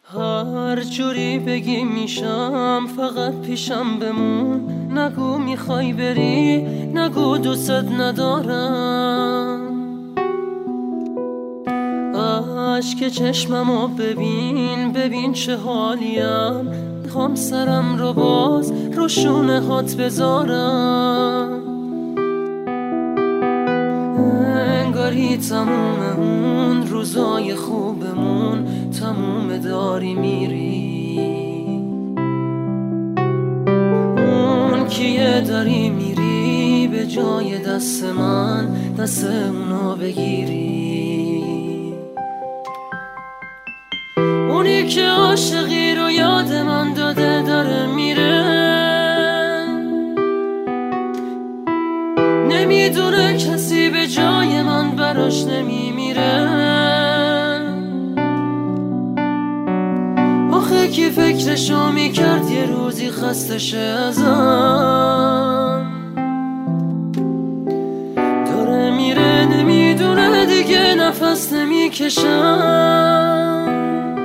هر جوری بگی میشم، فقط پیشم بمون. نگو میخوای بری، نگو دوست ندارم. اشک چشممو ببین، ببین چه حالیم. میخوام سرم رو باز رو شونه هات بذارم. انگاری تموم اون روزای خوبمون تموم داری میری. اون کیه داری میری به جای دست من، دست اونو بگیری. اونی که عاشقی رو یاد من داده داره میره. نمیدونه کسی به جای من براش نمیمیره. آخه کی فکرشو میکرد یه روزی خسته شه ازم. داره میره نمیدونه دیگه نفس نمیکشم.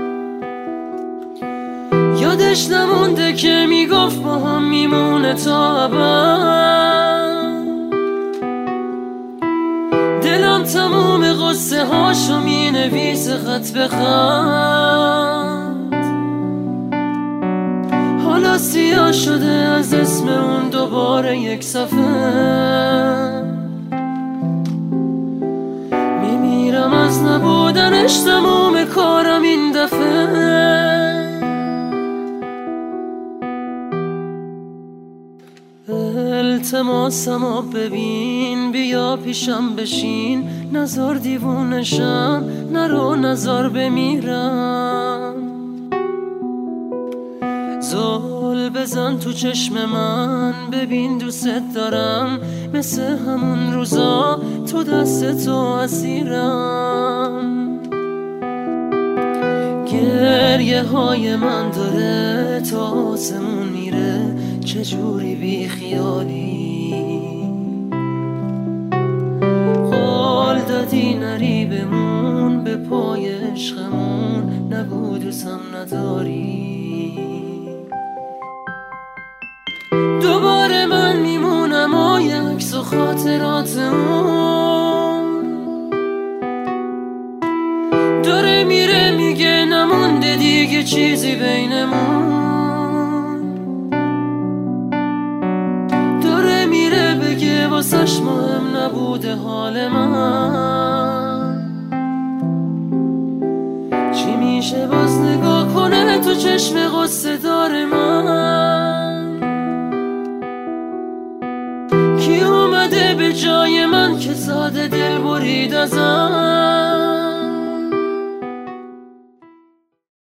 یادش نمونده که میگفت با هم میمونه تا ابد. دلم تموم قصه هاشو مینویسه خط به خط. حالا سیاه شده از اسم اون دوباره یک صفحه. میمیرم از نبودنش، تموم کارم این دفعه. التماسمو ببین، بیا پیشم بشین. نزار دیوونشم، نرو نزار بمیرم. زل بزن تو چشم من، ببین دوست دارم. مثل همون روزا تو دست تو اسیرم. گریه های من داره تا آسمون میره. چجوری بی خیالی قول دادی نری بمون به پای عشقمون. نگو دوستم نداری. دوباره من میمونم و یه عکس و خاطراتمون. داره میره میگه نمونده دیگه چیزی بینمون. داره میره بگه واسش مهم نبوده حال من. چی میشه باز نگاه کنه تو چشم غصه دار من. کی اومده به جای من که ساده دل برید ازم.